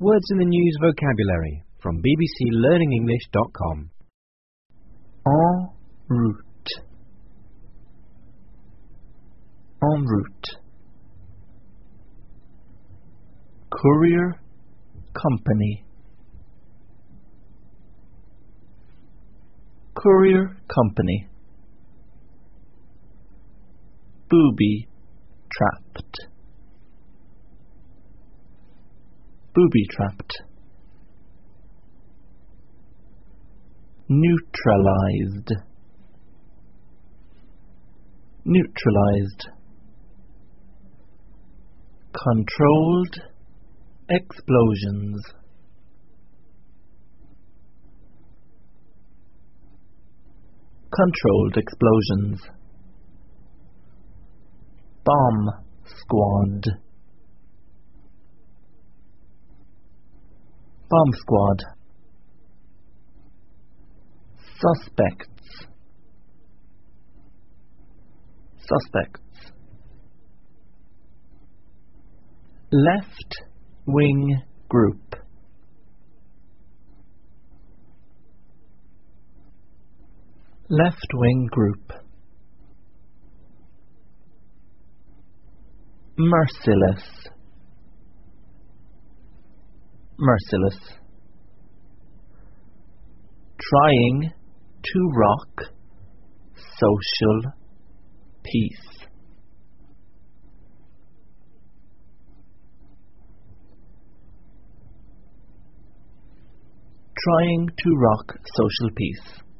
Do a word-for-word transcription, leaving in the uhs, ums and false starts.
Words in the News vocabulary from b b c learning english dot com. En route. En route. Courier company. Courier company. Booby trapped. Booby trapped. Neutralized. Neutralized. Controlled explosions. Controlled explosions. Bomb squad. Bomb squad. Suspects. Suspects. Left-wing group. Left-wing group. Merciless. Merciless. Trying to rock social peace. Trying to rock social peace.